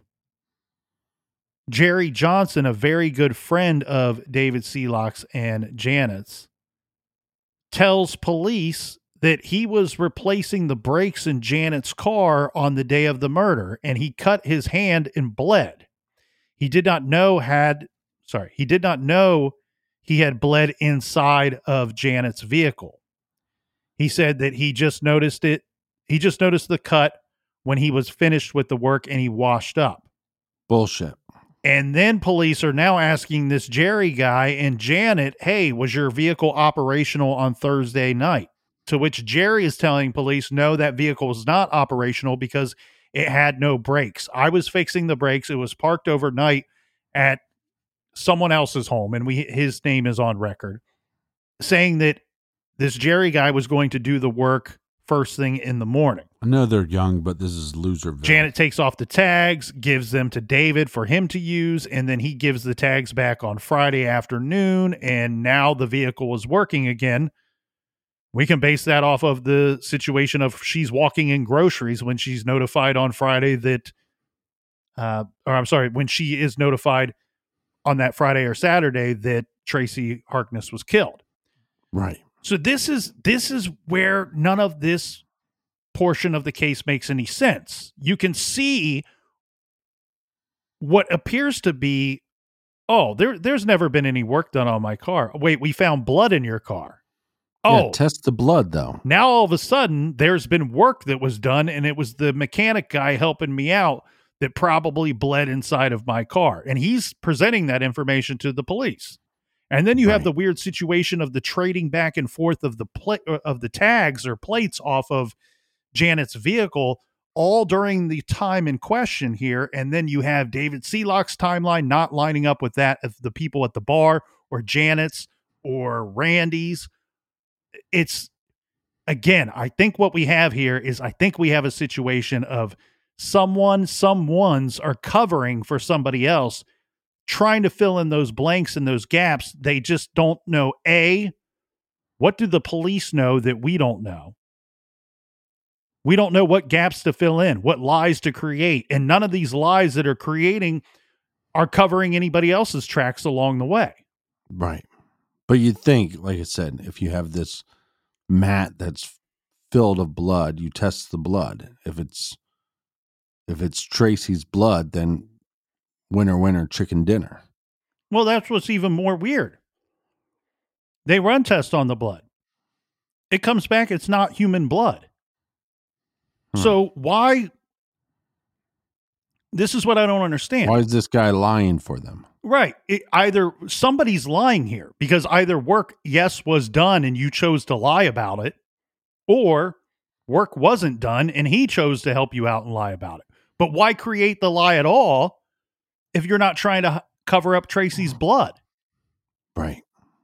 Jerry Johnson, a very good friend of David Seelock's and Janet's, tells police that he was replacing the brakes in Janet's car on the day of the murder, and he cut his hand and bled. He did not know had, sorry, he did not know he had bled inside of Janet's vehicle. He said that he just noticed it. He just noticed the cut when he was finished with the work and he washed up. Bullshit. And then police are now asking this Jerry guy and Janet, hey, was your vehicle operational on Thursday night? To which Jerry is telling police, no, that vehicle was not operational because it had no brakes. I was fixing the brakes. It was parked overnight at someone else's home, and we his name is on record, saying that this Jerry guy was going to do the work first thing in the morning. I know they're young, but this is Loserville. Janet takes off the tags, gives them to David for him to use, and then he gives the tags back on Friday afternoon, and now the vehicle is working again. We can base that off of the situation of she's walking in groceries when she's notified on Friday that, uh, or I'm sorry, when she is notified on that Friday or Saturday that Tracy Harkness was killed. Right. So this is this is where none of this portion of the case makes any sense. You can see what appears to be, oh, there there's never been any work done on my car. Wait, we found blood in your car. Oh, yeah, test the blood, though. Now all of a sudden there's been work that was done, and it was the mechanic guy helping me out that probably bled inside of my car. And he's presenting that information to the police. And then you have Right. the weird situation of the trading back and forth of the pla- of the tags or plates off of Janet's vehicle, all during the time in question here. And then you have David Seelock's timeline not lining up with that of the people at the bar or Janet's or Randy's. It's, again, I think what we have here is I think we have a situation of someone, someones are covering for somebody else, trying to fill in those blanks and those gaps. They just don't know, A, what do the police know that we don't know? We don't know what gaps to fill in, what lies to create. And none of these lies that are creating are covering anybody else's tracks along the way. Right. But you'd think, like I said, if you have this mat that's filled of blood, you test the blood. If it's if it's Tracy's blood, then winner, winner, chicken dinner. Well, that's what's even more weird. They run tests on the blood. It comes back, it's not human blood. Hmm. So why? This is what I don't understand. Why is this guy lying for them? Right. It, either somebody's lying here because either work, yes, was done and you chose to lie about it, or work wasn't done and he chose to help you out and lie about it. But why create the lie at all if you're not trying to h- cover up Tracy's blood? Right.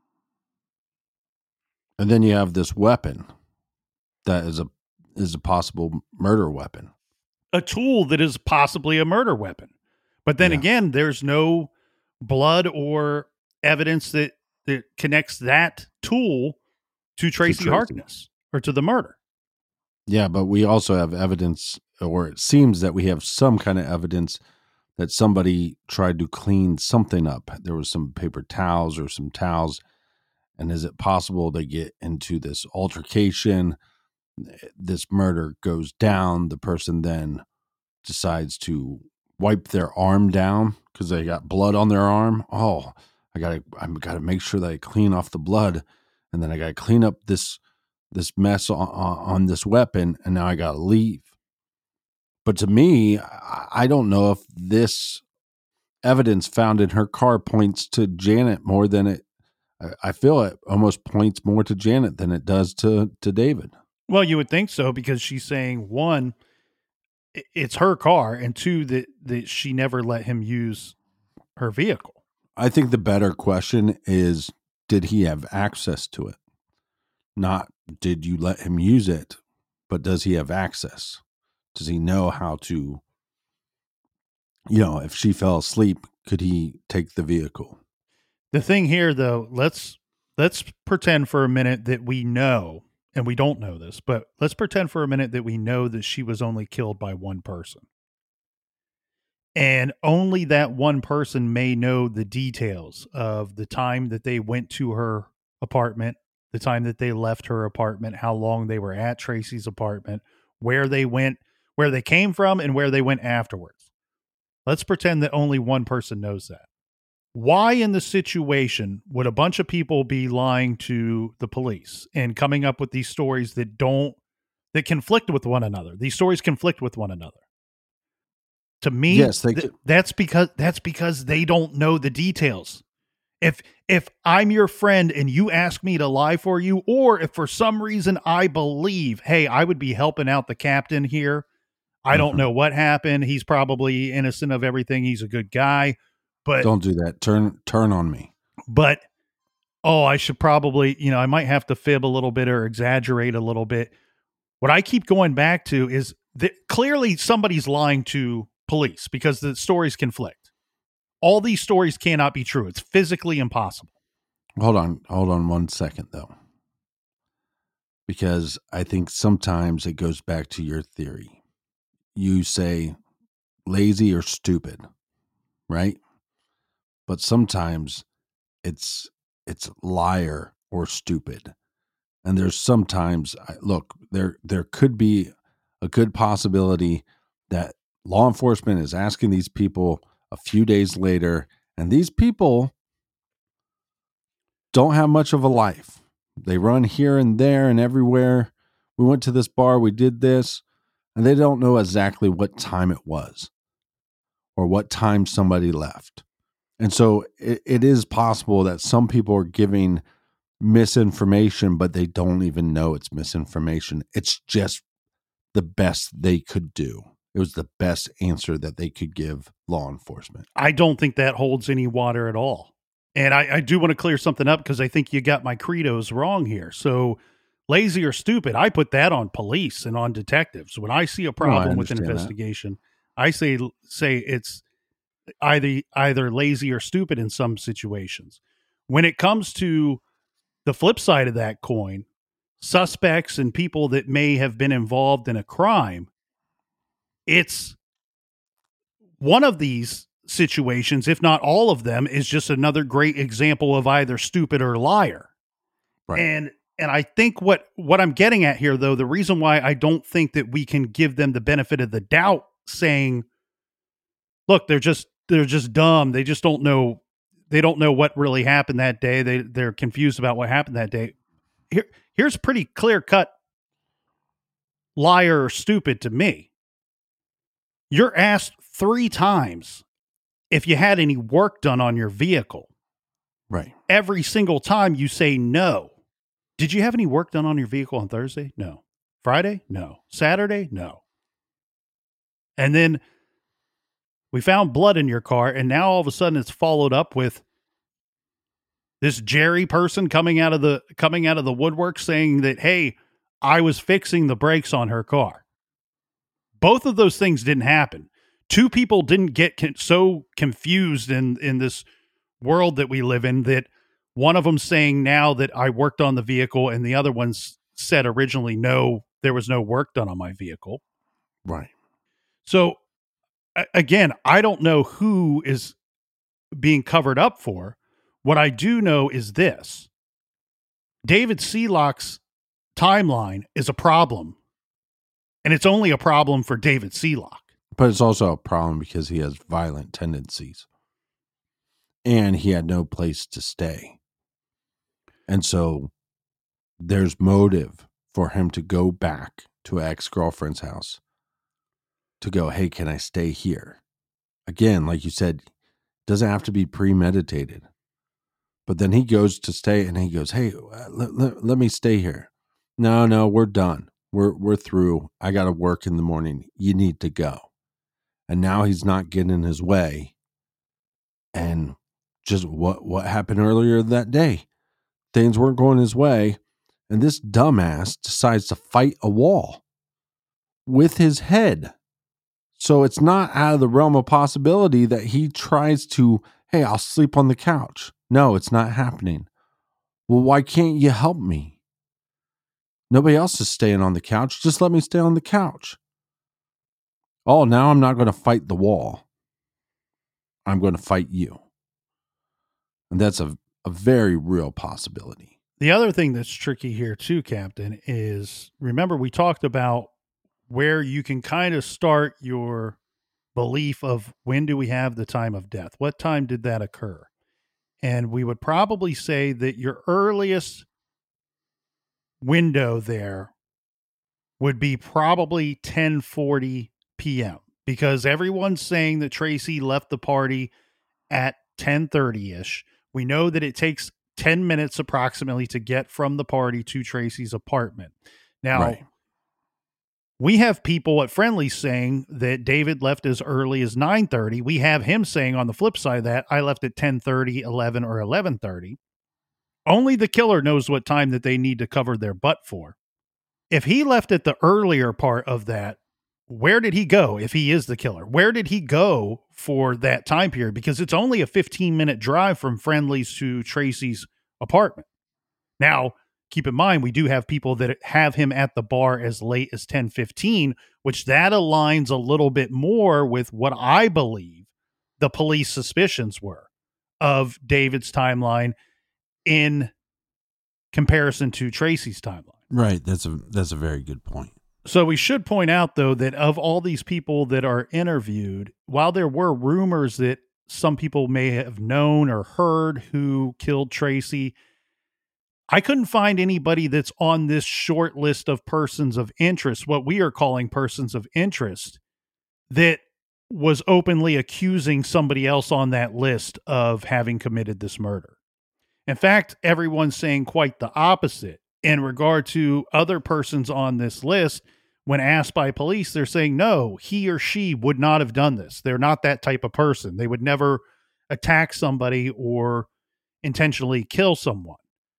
And then you have this weapon that is a is a possible murder weapon. a tool that is possibly a murder weapon. But then Yeah. again, there's no blood or evidence that, that connects that tool to Tracy, Tracy. Harkness or to the murder. Yeah, but we also have evidence, or it seems that we have some kind of evidence that somebody tried to clean something up. There was some paper towels or some towels. And is it possible they get into this altercation? This murder goes down. The person then decides to wipe their arm down because they got blood on their arm. Oh, I gotta, I gotta make sure that I clean off the blood, and then I gotta clean up this this mess on, on this weapon, and now I gotta leave. But to me, I don't know if this evidence found in her car points to Janet more than it. I feel it almost points more to Janet than it does to to David. Well, you would think so, because she's saying, one, it's her car, and two, that, that she never let him use her vehicle. I think the better question is, did he have access to it? Not did you let him use it, but does he have access? Does he know how to, you know, if she fell asleep, could he take the vehicle? The thing here, though, let's let's pretend for a minute that we know, and we don't know this, but let's pretend for a minute that we know that she was only killed by one person. And only that one person may know the details of the time that they went to her apartment, the time that they left her apartment, how long they were at Tracy's apartment, where they went, where they came from, and where they went afterwards. Let's pretend that only one person knows that. Why in the situation would a bunch of people be lying to the police and coming up with these stories that don't, that conflict with one another? These stories conflict with one another. To me, yes, they th- that's because that's because they don't know the details. If if I'm your friend and you ask me to lie for you, or if for some reason I believe, hey, I would be helping out the captain here. I don't Mhm. know what happened. He's probably innocent of everything. He's a good guy. But Don't do that. Turn turn on me. But, oh, I should probably, you know, I might have to fib a little bit or exaggerate a little bit. What I keep going back to is that clearly somebody's lying to police because the stories conflict. All these stories cannot be true. It's physically impossible. Hold on. Hold on one second, though. Because I think sometimes it goes back to your theory. You say lazy or stupid, right? But sometimes it's it's liar or stupid. And there's sometimes, look, there there could be a good possibility that law enforcement is asking these people a few days later, and these people don't have much of a life. They run here and there and everywhere. We went to this bar, we did this, and they don't know exactly what time it was or what time somebody left. And so it, it is possible that some people are giving misinformation, but they don't even know it's misinformation. It's just the best they could do. It was the best answer that they could give law enforcement. I don't think that holds any water at all. And I, I do want to clear something up because I think you got my credos wrong here. So lazy or stupid, I put that on police and on detectives. When I see a problem with an investigation, that. I say say it's either either lazy or stupid in some situations. When it comes to the flip side of that coin, suspects and people that may have been involved in a crime, it's one of these situations, if not all of them, is just another great example of either stupid or liar. Right. And and I think what what I'm getting at here, though, the reason why I don't think that we can give them the benefit of the doubt, saying, look, they're just they're just dumb. They just don't know. They don't know what really happened that day. They they're confused about what happened that day. Here here's pretty clear cut liar or stupid to me. You're asked three times if you had any work done on your vehicle. Right. Every single time you say no. Did you have any work done on your vehicle on Thursday? No. Friday? No. Saturday? No. And then we found blood in your car, and now all of a sudden it's followed up with this Jerry person coming out of the coming out of the woodwork saying that, hey, I was fixing the brakes on her car. Both of those things didn't happen. Two people didn't get con- so confused in, in this world that we live in that one of them saying now that I worked on the vehicle and the other one's said originally, no, there was no work done on my vehicle. Right. So a- again, I don't know who is being covered up for. What I do know is this: David Sealock's timeline is a problem, and it's only a problem for David Sealock. But it's also a problem because he has violent tendencies and he had no place to stay. And so there's motive for him to go back to an ex-girlfriend's house to go, hey, can I stay here? Again, like you said, doesn't have to be premeditated. But then he goes to stay and he goes, hey, let, let, let me stay here. No, no, we're done. We're we're through. I got to work in the morning. You need to go. And now he's not getting in his way. And just what, what happened earlier that day? Things weren't going his way. And this dumbass decides to fight a wall with his head. So it's not out of the realm of possibility that he tries to, hey, I'll sleep on the couch. No, it's not happening. Well, why can't you help me? Nobody else is staying on the couch. Just let me stay on the couch. Oh, now I'm not going to fight the wall. I'm going to fight you. And that's a, a very real possibility. The other thing that's tricky here too, Captain, is remember we talked about where you can kind of start your belief of when do we have the time of death? What time did that occur? And we would probably say that your earliest window there would be probably ten forty p.m. because everyone's saying that Tracy left the party at ten thirty-ish. We know that it takes ten minutes approximately to get from the party to Tracy's apartment. Now, right. We have people at Friendly saying that David left as early as nine thirty. We have him saying on the flip side of that, I left at ten thirty, eleven, or eleven thirty. Only the killer knows what time that they need to cover their butt for. If he left at the earlier part of that, where did he go if he is the killer? Where did he go for that time period? Because it's only a fifteen-minute drive from Friendly's to Tracy's apartment. Now, keep in mind, we do have people that have him at the bar as late as ten fifteen, which that aligns a little bit more with what I believe the police suspicions were of David's timeline in comparison to Tracy's timeline. Right. That's a that's a very good point. So we should point out, though, that of all these people that are interviewed, while there were rumors that some people may have known or heard who killed Tracy, I couldn't find anybody that's on this short list of persons of interest, what we are calling persons of interest, that was openly accusing somebody else on that list of having committed this murder. In fact, everyone's saying quite the opposite. In regard to other persons on this list, when asked by police, they're saying, no, he or she would not have done this. They're not that type of person. They would never attack somebody or intentionally kill someone.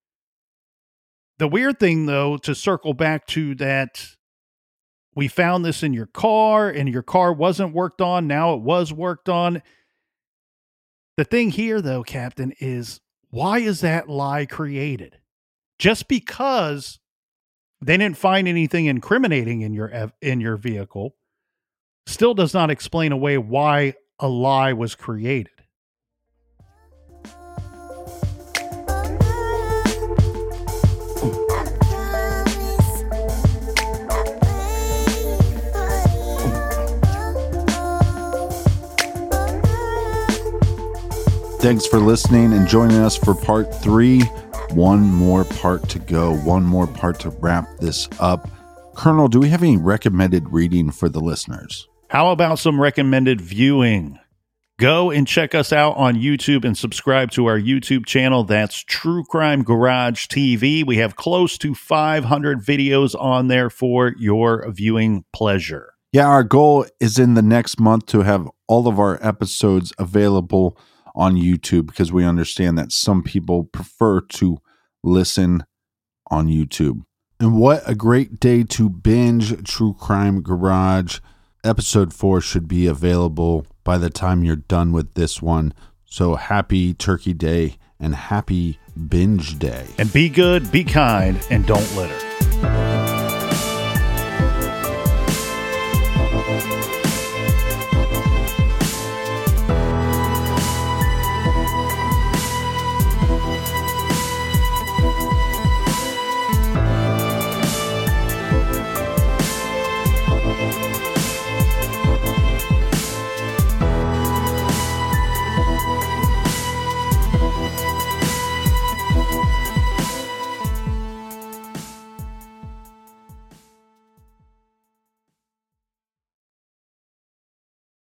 The weird thing, though, to circle back to that, we found this in your car and your car wasn't worked on. Now it was worked on. The thing here, though, Captain, is why is that lie created? Just because they didn't find anything incriminating in your in your vehicle still does not explain away why a lie was created. Thanks for listening and joining us for part three. One more part to go, one more part to wrap this up. Colonel, do we have any recommended reading for the listeners? How about some recommended viewing? Go and check us out on YouTube and subscribe to our YouTube channel. That's True Crime Garage T V. We have close to five hundred videos on there for your viewing pleasure. Yeah, our goal is in the next month to have all of our episodes available on YouTube because we understand that some people prefer to listen on YouTube. And what a great day to binge True Crime Garage. episode four should be available by the time you're done with this one. So happy Turkey Day and happy binge day. And be good, be kind, and don't litter.